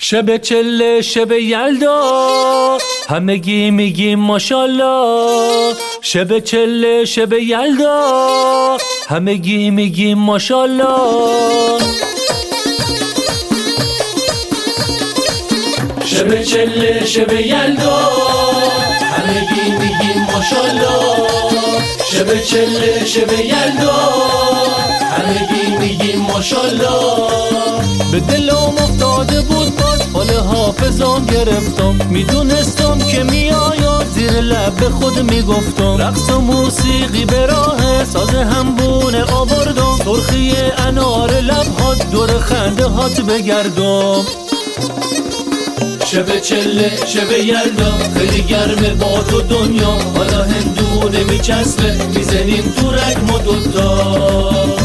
شب چله شب یلدا همگی میگیم ماشالله. شب چله شب یلدا همگی میگیم ماشالله. شب چله شب یلدا همگی میگیم ماشالله. شب چله شب یلدا همگی میگیم ماشالله. به دلم افتاده بود باز حال حافظم گرفتم، میدونستم که میآید زیر لب به خود میگفتم. رقص و موسیقی به راه ساز همبونه آوردم، سرخی انار لبهات دور خنده هات بگردم. شب چله شب یلدا خیلی گرمه با تو دنیا، حالا هندونه میچسبه میزنیم تو رگ ما دوتا.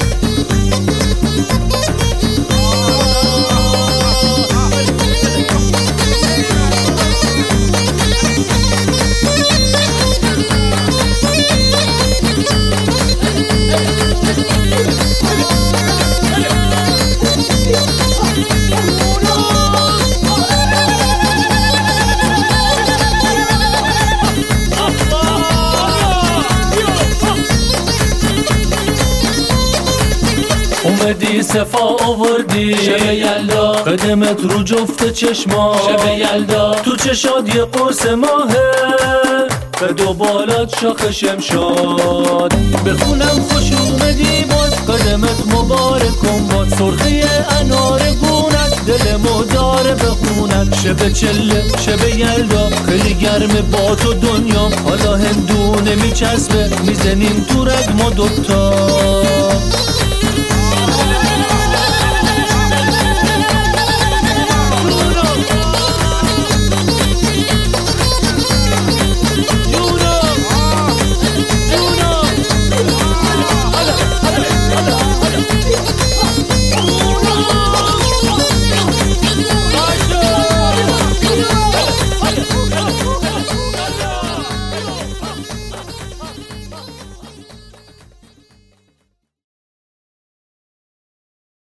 اومدی صفا آوردی شب یلدا، قدمت رو جفت چشما شب یلدا. تو چشاد یه قرص ماهه به دو بالات شاخ شمشاد. بخونم خوش اومدی باز قدمت مبارکم باد، سرخی انار گونت دلمو داره بخونت. شب چله شب یلدا خیلی گرمه با تو دنیا، حالا هندونه میچسبه میزنیم تو رگ ما دوتا.